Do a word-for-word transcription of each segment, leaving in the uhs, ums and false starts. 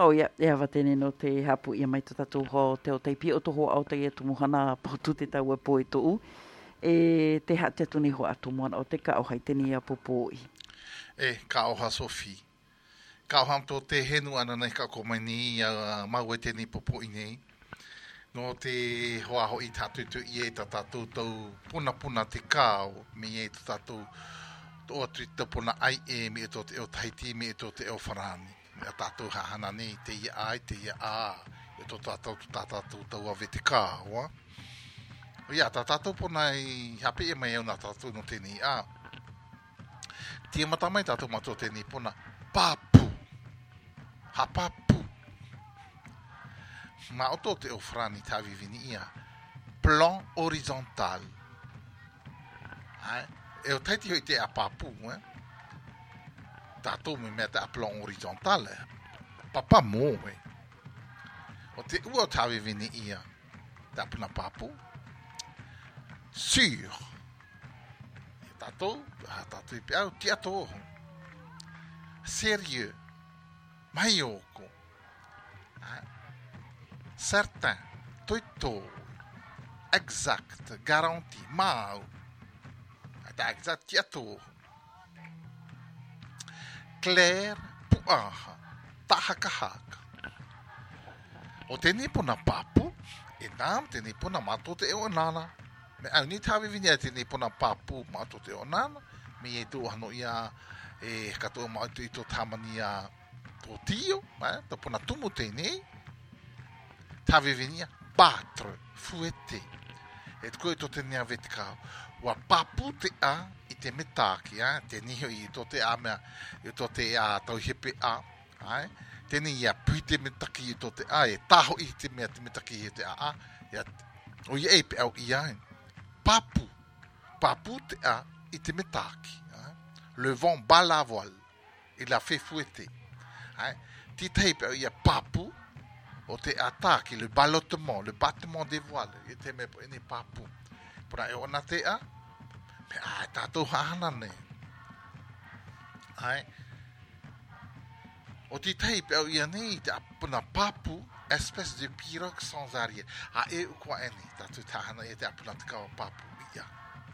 Oh ia, e awa tēne no te hapu ia mai tatu ho te o teipi o toho au te e tumuhana pautu te tau e po e tuu. E te ha te tuni ho atu moana o te ka o hai tēne a popoi. E, ka oha Sophie. Ka oha to te henu ana nei ka komani a mau e tēne popoi nei. No te hoa ho i tatu tu i e ta tatu tau puna puna te kao me e ta tatu o tri te puna ai e me e to te o Tahiti me e to te o Wharani. Me a tatu hahana nei te ia ai te ia a e to tatu tatu tau a vete ka wa. O ia ta tatu puna i hape e mai e una tatu no tēne a. Tia matamai tatu mato tēne puna papu. Ha papu. Ma o to te o Wharani tawi vini ia. Plan horizontal. Hai. E o taiti hoi te a papu, eh? Tātou me mea te a plan horizontal, eh? Papa mō, eh? O te ua o tawe vini ia, te apuna papu. Sur. E tātou, ha tātou i piau, tia tōho. Sérieux. Maioko. Hai. Certain. Toito. Exact. Garanti. Mau. Ta exact tia tō. Claire puaha. Tahakahaka. O tēnei puna papu, e nām tēnei puna mato te eo nana. Me au ni tawe vinia tēnei puna papu mato te eo nana. Me e tō hano ia e katoa mai tu i tō tamani a tō tio. Eh? Tō puna tumu tēnei. Tawe vinia battre, fouette. E koe tō tēnei a vetikau. Wa papu te a i te metaki, eh? Te niho i to te a mea, i to te a tau hepe a, eh? Tēne ia pui te metaki i to te a, e taho i te mea te metaki i te a a, ia, o ia e pe au i ain. Papu, papu te a i te metaki, eh? Le vent bat la voile, il la fait fouetter, eh? Ti tei pe au ia papu, o te ataki, le ballottement, le battement des voiles, i te mea po ene papu. Pura e ona te a, me a tātou hahana ne. Ai. O ti tei pe au ia nei, te apuna papu, espèce de pirogue sans arrière. A e ukua ene, tātou tahana e te apuna te kawa papu ia.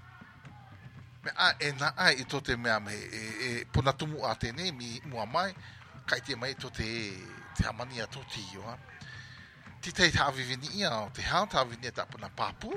Me a e na ai i to te mea me, e, e puna tumu a te ne, mi mua mai, kai te mai to te, te hamani a to tiyo, ha. Ti tei ta avivini ia, te hao ta avivini te apuna papu,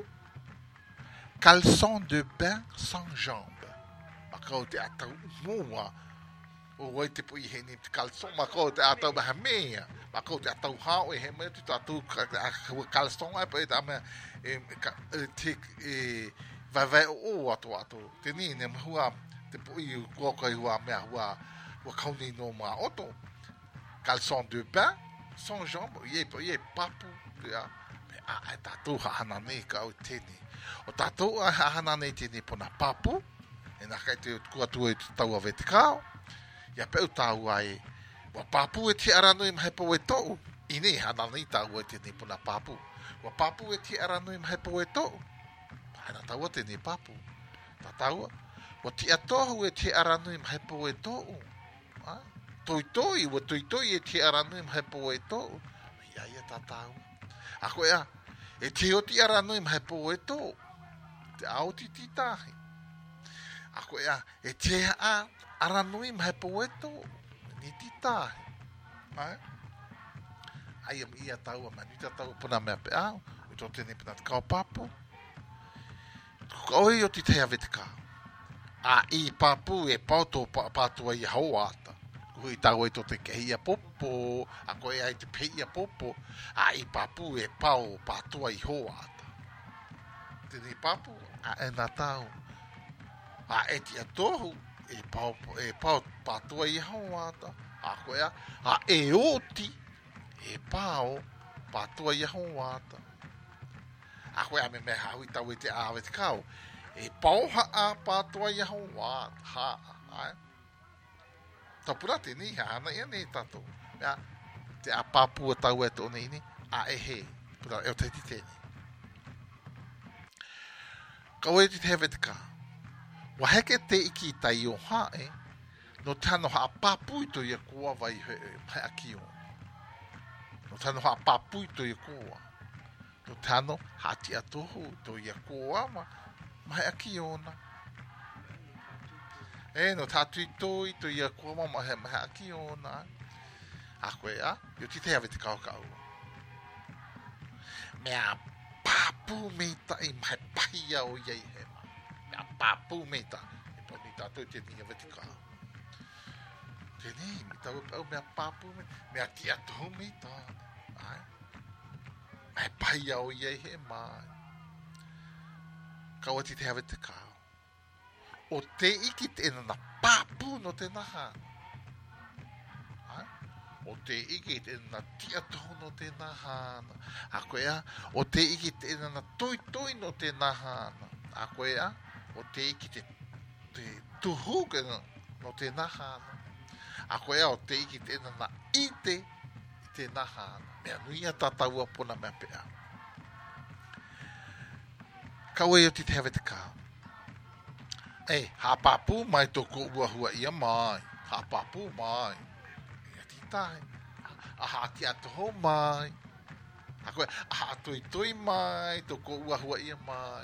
caleçon de bain sans jambes. Makau te atau mua. O wai te pui he ni te caleçon. Makau te atau maha mea. Makau te atau hao e he mea te atau caleçon ai pa e ta mea te vai vai o ato ato. Te ni ne hua te pui kua kai hua mea hua hua kauni no ma oto. Caleçon de bain sans jambes. Ie pa ie papu. Me a e tātou hahana nei ka au tēne. O tātou a hahana nei tēnei pona papu, e nā kai te kua tua i te tau a vetikao, ia peu tāu ai, wa papu e te aranui mhepo e tou, i nei hana nei tāu e tēnei pona papu, wa papu e te aranui mhepo e tou, hana tāua tēnei papu, tā tāua, wa te atohu e te aranui mhepo e tou, toitoi, wa toitoi e te aranui mhepo e tou, ia ia tā tāua, a koe a, e te oti aranui mhepo e tō. Te aoti titahi. A koe a, e te a aranui mhepo e tō. Ni titahi. Ai? Ai am ia taua mani. Ita taua puna mea pe au. I tō tēne puna te kao papu. Oi o ti te avete ka. A i papu e pauto patua i hau ata. Hui tau e to te kehia popo, a koe ai te peia popo, a i papu e pau patua i hoa ata. Tēnei papu, a e nā tau. A e ti atohu, e pau, e pau patua i hoa ata. A koe a, a e oti, e pau patua i hoa ata. A koe a me me haui tau e te awe te kau. E pau haa patua i hoa ata. Ha, ai. Ta pura te ni hana ia nei tato. Ya te a papu o tau e tō nei ni, a e he. Pura e o te ti tēni. Kau e ti te hewe te kā. Wa heke te iki tai o hae, no tano ha papu i to ia kua vai he, he aki o. tano ha papui to ia koa. To tano hati atohu to ia koa ma. Mai aki ona. E no tatu i toi to ia koa ma mai mai aki ona. A koe a, yo ti te hawe te kau kau. Mea papu me ta i mai pahi au iei he ma. Mea papu me ta. E po ni tātou te ni hawe te kau. Te ni, mi tau au mea papu me. Mea ti atohu me ta. Ai. Mai pahi au iei he ma. Kaua ti te hawe te kau. O te iki te ena na papu no te naha. Ai. O te iki te ena na tia tohu no te naha. A koe a, o te iki te ena na toi toi no te naha. A koe a, o te iki te, te tuhu no te naha. A koe a, o te iki te ena na ite i te naha. Mea nui a tātaua pona mea pea. Kaua i o ti te hawe te kau. E, ha papu mai toko ua hua ia mai. Ha papu mai. Ia ti tae. A ha ti atoho mai. A koe, a ha toi toi mai. Toko ua hua ia mai.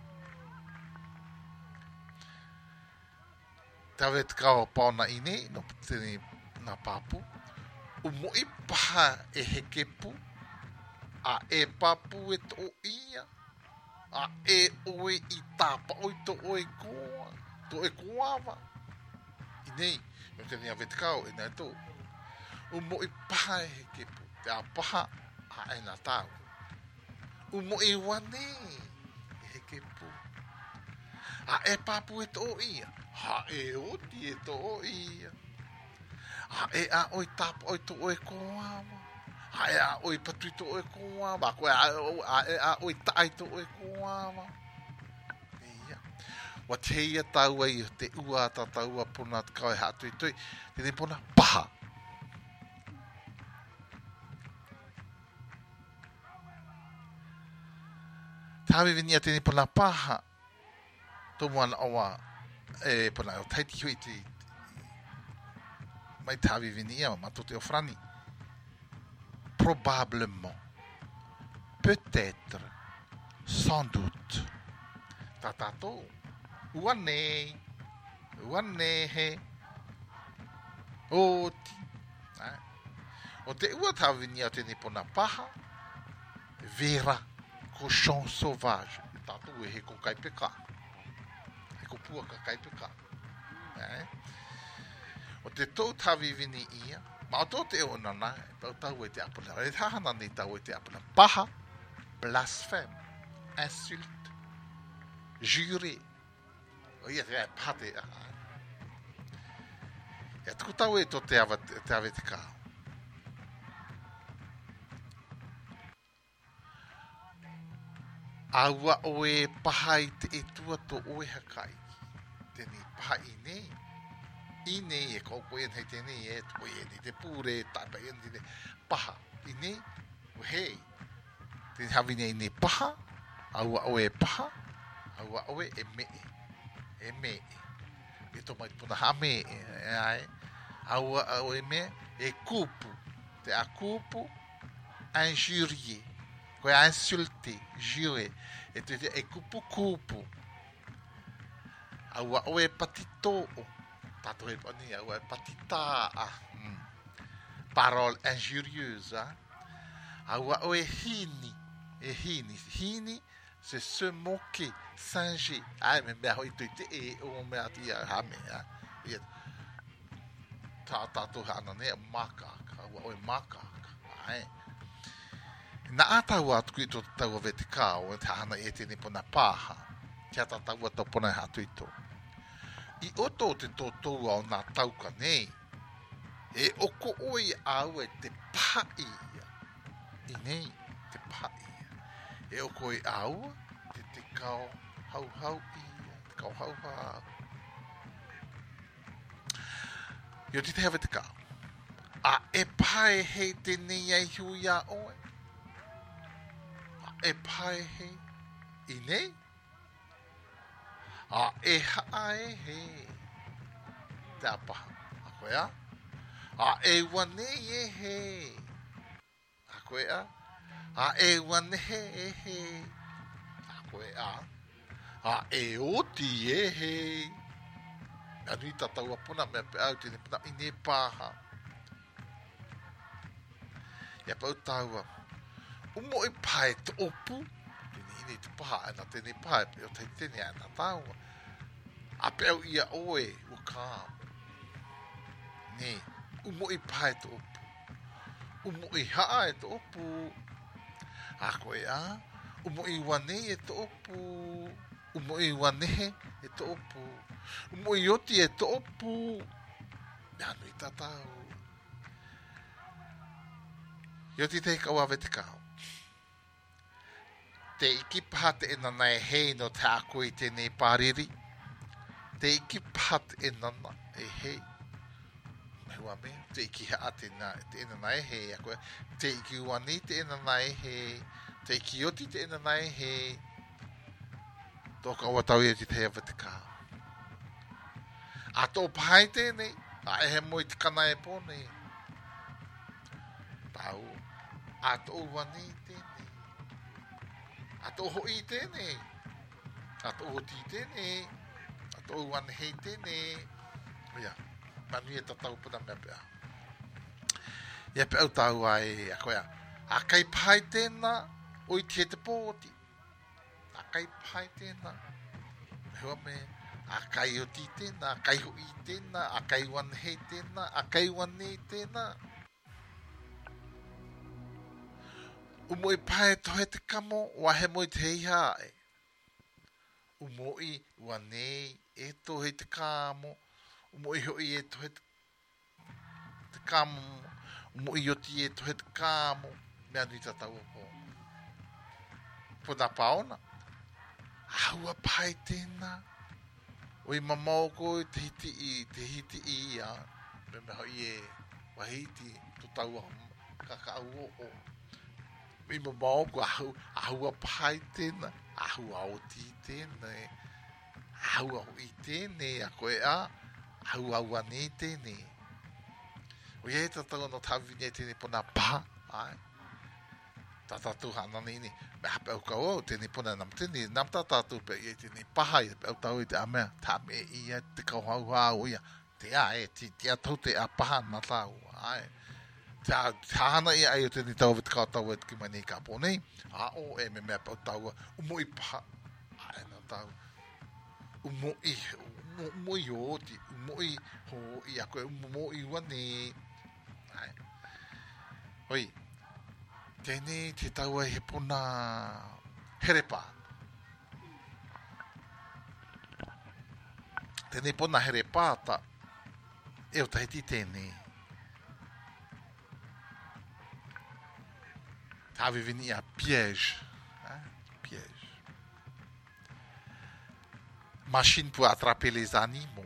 Tawe te kawa paona ine, no tene na papu. Umo i paha e hekepu. A e papu e to ia. A e oe i tapa oi to oe koa. To e koawa. I nei, no te nia vetkau e nei tō. Umo i paha e hekepu. Te a paha a e na tau. Umo i wane e hekepu. A e papu e to ia. Ha e oti e to ia. Ha e a oi tapa oi to oe koawa. Ha e a oi patui to oe koawa. Koe a e a oi tai to oe koawa. Ia. Wa te ia taua i te ua ta taua pona te kawe hatu i toi. Te te pona paha. Tawe vinia te te pona paha. Tomu ana oa. E pona o taiti hui te. Mai tawe vinia ma to te ofrani. Probablement, peut-être, sans doute. Tatato, uane, uane he, oti. O te ua tawini a te nipona paha, vera, cochon sauvage. Tato e he ko kaipeka. He ko pua ka kaipeka. O te tau tawini ia, ma o tō te o nana, tau tau e te apuna. E tahana ni tau e te apuna. Paha, blasphème, insulte, juré. O ia te paha te aha. Ia tuku tau e tō te awa te awe te kao. Aua o e paha i te e tua tō oe hakai. Tēnei paha i nei. I nei e koko e nei tēnei e tuko e nei te pūre e taipa e nei paha. I nei, o hei. Tēnei hawi nei nei paha, aua o e paha, aua o e e me e. E me e. E tō mai puna ha me e. E ai. Aua o e me e kupu. Te a kupu, injurier. Koe a insulté, juré. E te te e kupu kupu. Aua o e patitō o. Tato e pani au e patita a mm. Parole injurieuse hein? Aua o e hini e hini hini c'est se moquer singer ai me mea hoi te e o mea tia hame ia ta tato hana ne maka aua o e maka ai na ata wa tu to tau vete ka o te hana e te nipona paha tia tata wa to pona hatu ito I oto te tōtou au nā tauka nei. E oko oi au e te pai ia. I nei, te pai ia. E oko oi au te te kao hau hau ia. Te kao hau hau. Io ti te hawe te kao. A e pai hei te nei ai hui a oe. A e pai hei. I nei. A e haa e he. Te apaha. A koe a. A e wane e he. A koe a. A e wane he e he. A koe a. A e oti e he. Anui tatau apuna mea pe au tene puna ine paha. Ia pau taua. Umo e pae te opu. Tene ine te paha ana tene pae. Peo te tene ana taua. A pe au ia oe o kā. Ne. Umo e pae te opu. Umo e haa e te opu. A koe a. Umo e wane e te opu. Umo e wane e te opu. Umo i oti e te opu. Anu i tatau. I oti te kau awe te kau. Te iki paha te ena nai hei no te ako i tēnei pāriri. Te iki paha te ena na e hei. Hua me, te iki haa te ena nai hei. Te iki wani te ena nai hei. Te iki oti te ena nai hei. Tō ka ua tau i oti te awe te kau. A tō pahai tēnei, a ehe moi te kana e pōne. Tau, a tō wani tēnei. A tō hoi tēnei. A tō hoti tēnei. A tō wani hei tēnei. Ia, manu e tatau puna mea pēa. Ia pe au tau ai, a koea. A kai pahai tēnā, oi te te pōti. A kai pahai tēnā. Hua me, a kai o ti tēnā, a kai hoi tēnā, a kai wan hei tēnā, a kai wan nei tēnā. Umo i pae tohe te kamo, wahe moi te hei hae. Umo i wan nei e tohe te kamo, umo i hoi e tohe te kamo, umo i oti e tohe te kamo, mea nui tatau po. Puna paona. Aua pae tēnā. Oi mamau ko te hiti i, te hiti i ia. Me me hoi e wahiti, tu tau kakau o o. Me mamau ko ahu, ahua pae tēnā. Ahua o ti tēnā. Ahua hoi tēnē, a koe a. Ahua aua ne tēnē. Oi e tatau no tawine tēnē pona paha. Ai. Tatatu hana nini. Me hape au ka o, tēnei pona nam tēnei. Nam tatatu pe i e tēnei paha i pe au tau i te amea. Tā me i e te kau hau hau ia. Te a e, te a tau te a paha na tau. Ai. Tā hana i ai o tēnei tau vit kau tau e te ki mai nei ka pōnei. A o e me mea pe au tau. Umo i paha. Ai na tau. Umo i, umo i oti. Umo i ho i a koe. Umo i wane. Ai. Oi. Tēnei te taua he puna herepa. Tēnei puna herepa ta e o tahiti tēnei. Tāwe vini a piège. Piège. Machine pour attraper les animaux.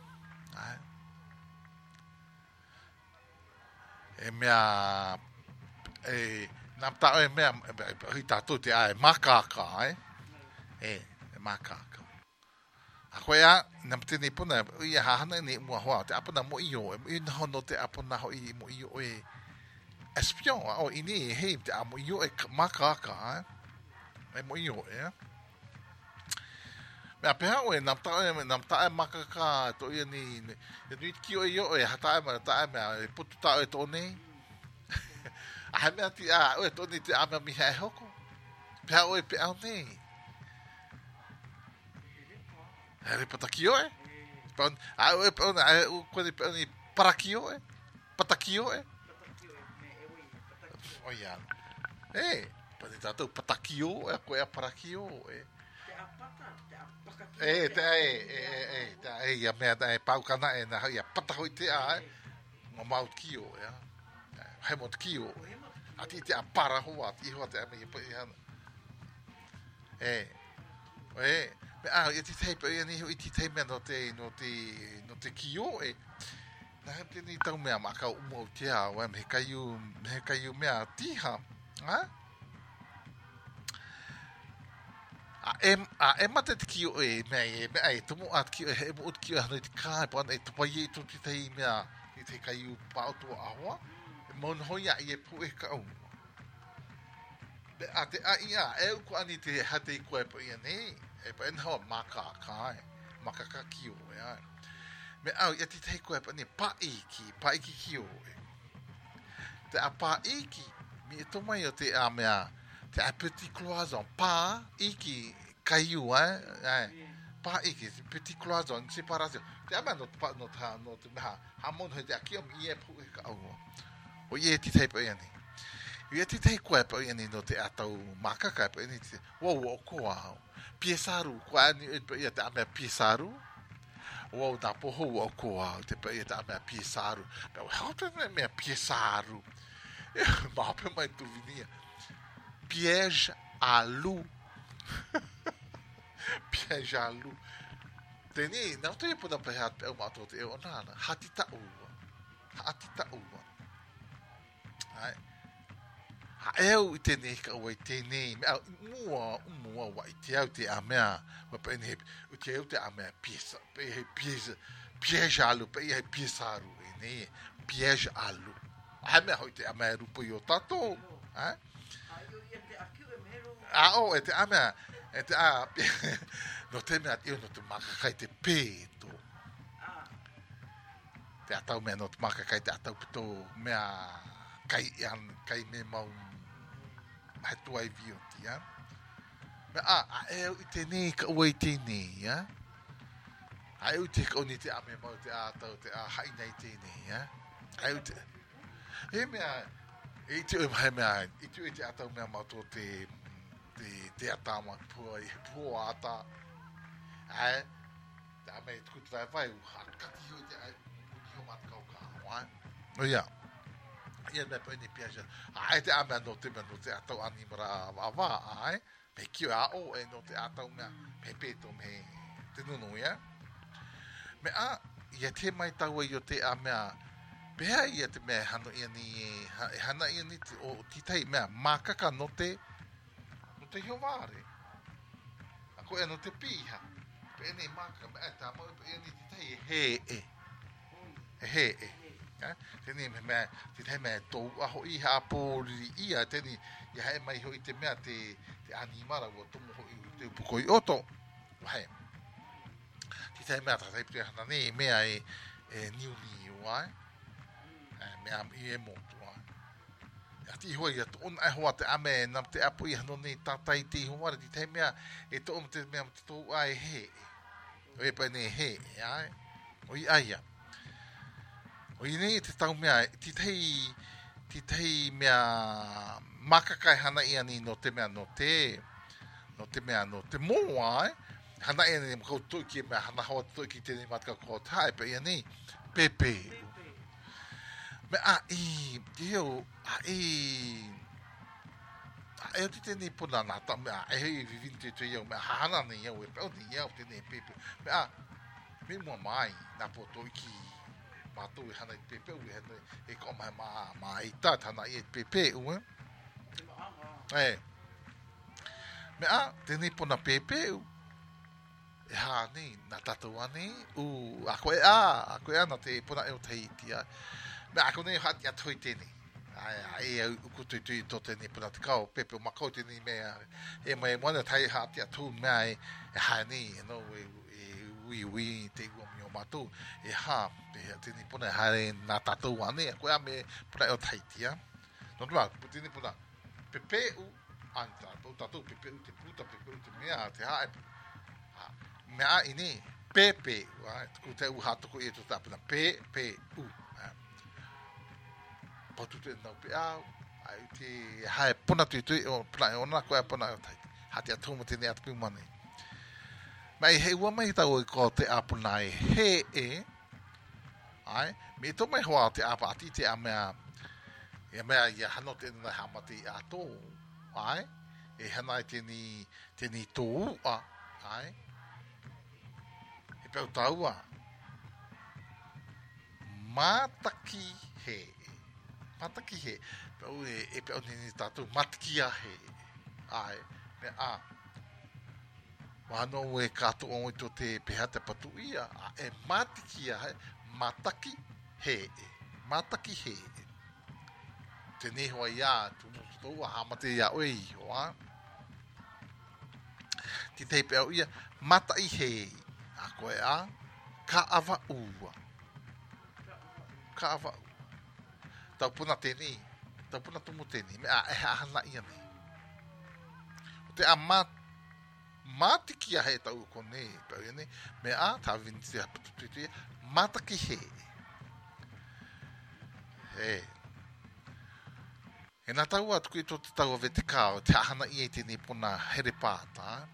E mea... E... Nam tau e mea, hui tātou te ae, makaka, eh? E, e makaka. A koe a, nam tēnei puna, ui a hahana nei mua hoa, te apuna mo i o, e i hono te apuna hoi mo i o e espion, o ini e hei, te a mo i o e makaka, eh? E mo i o, eh? Mea peha o e, nam tau e, nam tau e makaka, to ia ni, e nui ki o i o e, hata e mea, ta e mea, e putu tau e tō nei. A mea ti a, oe tōni te ama mi hei hoko. Pea oe pe au nei. Here pataki oe. A oe pe au nei, a kone pe au nei paraki oe. Pataki oe. O ia. E, pani tātou pataki oe, a koe a paraki oe. E, te e, e, e, te e, ia mea e paukana e na ia patahoi te a, e. Ngā maut ki oe, a. Hei mot ki oe. Ati te a para hoa, ati hoa te ame i pui hana. E, e, me a, i ti tei pui ani i ti tei mea no te, no te, no te ki o e. Nā he tēnei tau mea ma ka umau te a, wai me he kaiu, me he kaiu mea tiha, ha? A e, a e mate te ki o e, mea e, mea e, tumu at ki o e, he mo ut ki o e hano i te kāi, pana e tupai e tu ti tei mea, i te kaiu pautua ahoa. Mon hoia i e pu e ka au. a te a ia e ko ani te hate ko po ia nei e pa en ho maka kai maka ka kio ia me au ia te te ko po ni pa iki pa iki kio te a pa iki mi to mai o te a mea te a petit cloison pa iki kaiu eh pa iki petit cloison séparation te a no pa no ta no te ha ha mon he te akio mi e pu ka au o ia te te po ia nei ia te te koe pa ia ni no te atau makaka pa ia te wow wow ko au piesaru ko ani ia te ame piesaru wow da poho wow ko au te pa ia te ame piesaru pa how to me piesaru ma pe mai tu vinia piège à loup piège à loup teni não te pode pegar o mato te o nana hatita u hatita u ai ha eu te ne ka o te ne mua mua wa te au te amea ma pe ne o te au te amea pieza pe pieza piège à loup pe e piesaru ne piège à loup ha me ho te amea rupo yo tato ha ah oh te amea te a no te mea eu no te maka kai te peto te atau mea no te maka kai te atau pito mea kai an kai me mau mai tuai vio ti ya me a a eu te ne ka oi te ne ya a eu te ko ni te a me mau te a tau te a hai nei te ne ya a eu te e me a e te o mai me a e te te atau me mau to te te te atama po e po ata ai ta me tu tra vai u ha ka ti o te ai u mat ka ka wa no ya ia me poi ni piaja ai te ame no te no te atau animara ava ai me ki a o e no te atau me me peto me te no ia me a ia te mai tau i o te ame pea ia te me hano ia ni hana ia ni o titai me makaka no te no te hiovare ako e no te piha pe ni maka me ta mo ia ni titai he e he e teni me me te te me to a ho I ha po ia teni ia he mai ho I te mea te te animara o to mo I te puko I oto hai te te mea ta te pia na ne mea e e niu ni wai e mea I e mo to wai ya ti ho ia to on ai ho te ame na te apu I no ne ta tai ti ho mara te te mea e to o te mea to ai he e pa ne he ai o I ai o I nei te tau mea, ti tei, ti tei mea makakai hana ia ni no te mea no te, no te mea no te moa, eh? Hana ia ni mkau tuki mea hana hawa tuki tēnei matka ko tai, pe ia ni, pepe. Me a I, io, a I, a e o te tēnei puna nata, mea, e hei vivin te te iau, mea hana ni iau, e peo ni iau tēnei pepe. Me a, me mua mai, na po toiki, matou e hana I pepe u e hana e ko mai ma ma I ta hana I pepe u e me a tēnei pona pepe u e ha ni na tatou ani u a koe a a koe ana te pona e o Tahiti a me a ko nei hati a toi tēnei ai ai u ku tui tui to tēnei pona te kau pepe u makau tēnei mea e mai moana tai hati a tu mea e ha ni no e ui ui te ua mi o matou e ha pe tini pona hare na tatou ane ko a me pona o Tahiti a no tu a tini pona pepe u anta o tatou pepe u te puta pepe u te mea te ha me a ini pepe wa ku te u hato ko e to tapuna pe pe u pa tu te no pe a ai te ha pona tu tu o pona ona ko a pona o Tahiti ha te atomo te ne atu mane mai he ua mai tau I ko te apuna e he e ai me to mai hoa te apa ati te a mea e mea ia hano te nai hamati a tō ai e hana I tēni tēni tō a ai e pēu taua mātaki he mātaki he pēu e, e pēu nini tātou mataki a he ai me a wano e kato o to te peha te patu ia e matiki ia mataki he mataki he te ne hoa ia tu tau a hamate ia oe iho, a. Ti tei pe au ia, mata i hei, a koe a, ka awa ua. Ka awa ua. Tau puna teni, tau puna tumu teni, me a e hana ia ni. O te a mat, mati ki a he tau kone, pe au ia ni, me a, ta vini te hapatututu ia, mata ki hei. Hei. E nā tau atu ki tō te tau a vete kāo, te ahana i e tēnei puna here pāta.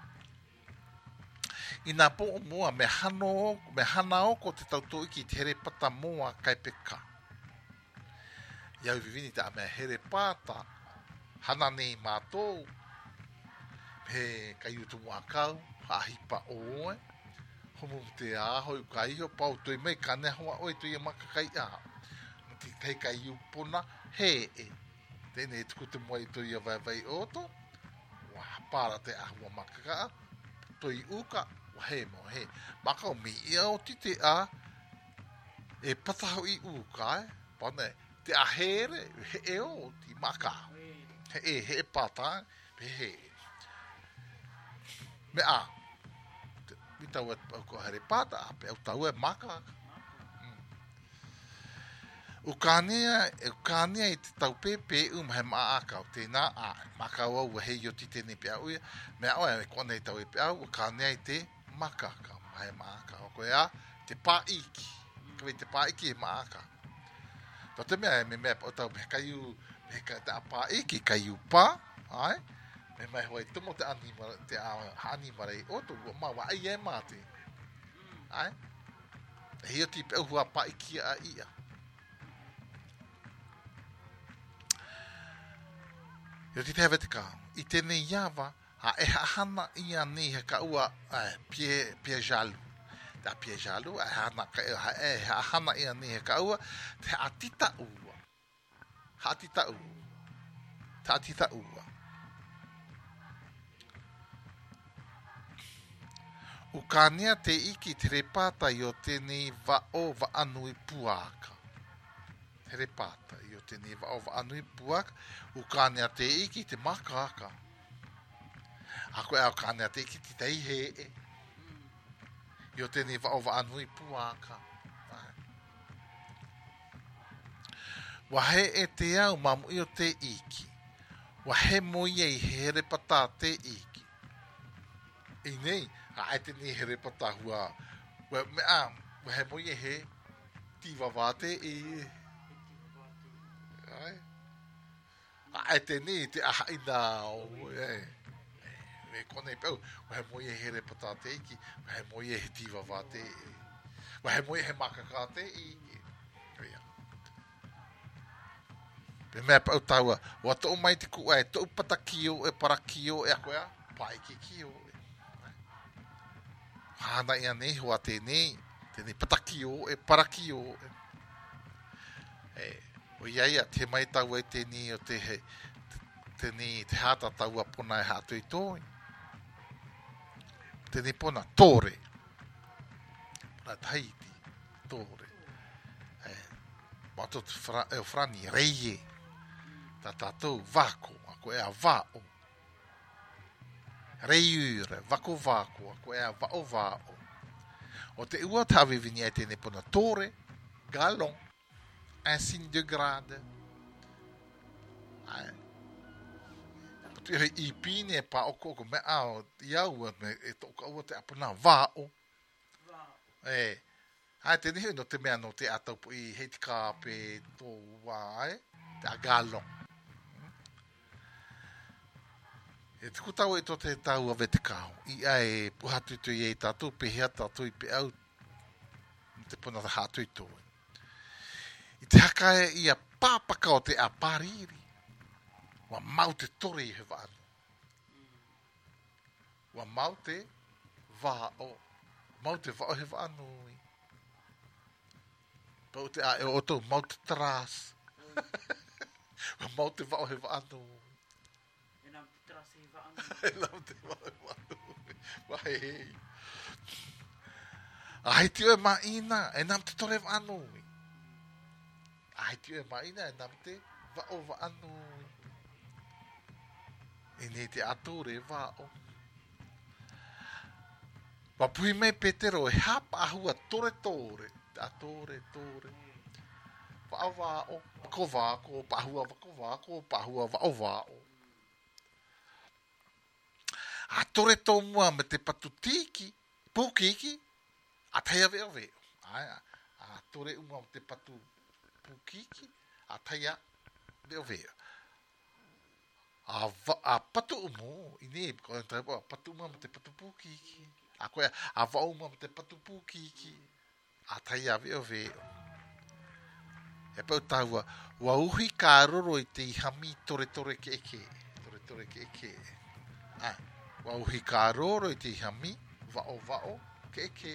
I nā po o mua, me hano, me hana o ko te tau tō iki te here pata mua kai peka. Iau vivini te a mea here pāta, hana nei mātou, he kai utu mua kau, hahipa oe, homo te ahoi ka iho, pau toi mei ka nehoa oe toi e maka kai a. Mati kai kai upona, he e. Tēnei tuku te moa i toi a vai vai oto, wa hapara te ahua makaka, toi uka, wa he mo he. Maka o mi ia o ti te a, e pataho i uka, eh? Pane, te a here, he e o ti maka. He e, he e pata, he he. Me a, mi tau e ko here pata, pe au tau e maka. O kānea, o kānea i te tau pepe um he maaka o tēnā a maka au he i o ti tēnei pe au ia. Mea oe me kone i tau e pe au, o kānea i te makaka, he maaka. O koe a, te pāiki. Kawai te pāiki he maaka. Tau te mea, me mea o tau me kaiu, me ka te a pāiki, kaiu pā, ai? Me mai hoi tumo te animara, te animara i oto, o ma wa ai e mate. Ai? He o ti pe au hua pāiki a ia. Yo ti te hawe te kā. I tēnei iawa, ha e hana ia nei he ka ua eh, pie, pie jalu. Ta pie jalu, e hana, ha e hana ia nei he ka ua, te atita ua. Ha atita ua. Ta atita ua. U kānea te iki te repata i o tēnei va o va anui puaka. Te repata i o tēnei va o va anui puaka. U kānea te iki te makaka. A koe au kānea te iki te tei he e. I o tēnei va o va anui puaka. Wa he e te au mamu i o te iki. Wa he moi e he repata te iki. I nei, a e tēnei he repata hua. Wa me a, wa he moi e he tiva vate e e. Ai? A te ni te aha i nā o e. E kone pau, wahe moi e here pata te iki, wahe moi e he tiva wā te e. Wahe moi e he makaka te i. Pe mea pau taua, wa tō mai te kua e tō pata kio e para kio e a koea, paiki kio e. Hāna ia nei hoa te nei, te nei pata kio e para kio e. E. O iaia, te mai tau e te ni o te he, te ni te hata tau a pona e hatu i tōi. Te ni pona, tōre. Pona Tahiti, tōre. E, mato te fra, e o frani, reie. Ta tātou, vako, a koe a vāo. Reiure, vako vako, a koe a vao vāo. O te ua tawe vini e te ni pona, tōre, galon. Un signe de grade. Ai. Tu e i pine pa o koko me ao iau me e toka ua te apuna vāo. E. Ai te nihi no te mea no te atau po i hei te kāpe tō wāe. Te a galon. E te kutau e to te tau a vete kāo. I ai puhatu tu i e tātou pe hea tātou i pe au. Te puna ta hatu i tōi. I te haka e ia pāpaka o te apariri. Wa mau te tore i he wāno. Wa mau te wāo. Mau te wāo he wāno. Pau te a e o tō mau te trās. Wa mau te wāo he wāno. E nām te trās he wāno. E nām te wāo he wāno. Wa he hei. A hei tio e maina. E nām te tore wāno. Ai tio e maina e nam te va o va anu. I nei te atore wā o. Wa pui mai petero e hapa ahua tore tore. Atore tore. Wa wā o. Ko wā ko pahua wa ko wā ko pahua wa o wā o. A tore tō mua me te patu tiki. Pukiki. A taia veo veo. Ai, a tore uma me te patu pukiki. A taia veo veo. A, va, a patu umo. I ne, ko e taipo, a patu uma me te patu pukiki. A koe, a va uma me te patu pukiki. A taia veo veo. E pau taua, wa uhi ka roro i te ihami tore tore ke eke. Tore tore ke eke. Ai, wa uhi ka roro i te ihami, vao vao ke eke.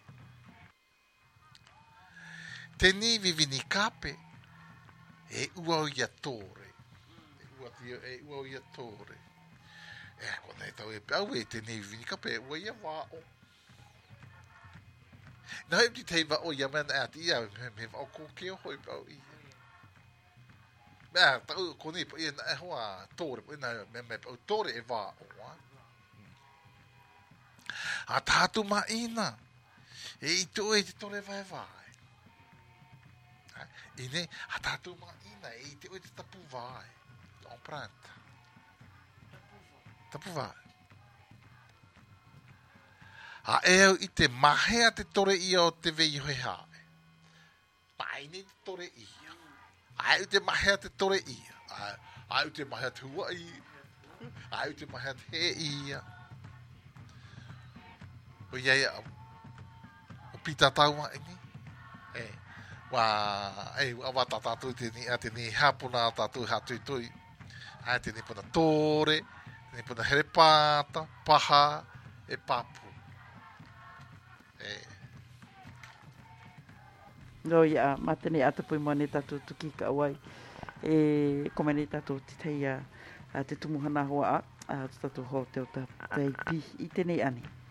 Te ni vivini kape, e ua o ia tore. E ua, tio, e ua o ia tore. E ako nei tau e pau e te ni vivini kape, e ua ia vao. Nā e ti tei vao ia mena ati ia, me vao kōkeo hoi pau ia. Mea, tau koni pa ia na e hoa tore, pa ia me me pau tore e vao. A tātu ma ina, e i tō e te tore vai vai. I ne, a tātu ma ina, e i te o e te tapu vai. O pranta. Tapu vai. A eo i te mahea te tore ia o te vei hoi hae. Paine te tore ia. A eo te mahea te tore ia. A eo te mahea te hua ia. A eo te mahea te he ia. O iei a o pita tauma ini. E, wa, e, wa tatatu te ni, a te ni hapuna tatu hatui tui. A te ni puna tore, te ni puna here pāta, paha, e papu. No ia, matene atapui mo ne tatu tuki ka awai. E komene tatu te teia te tumuhana hoa a, a tatu ho te o ta teipi i tenei ani.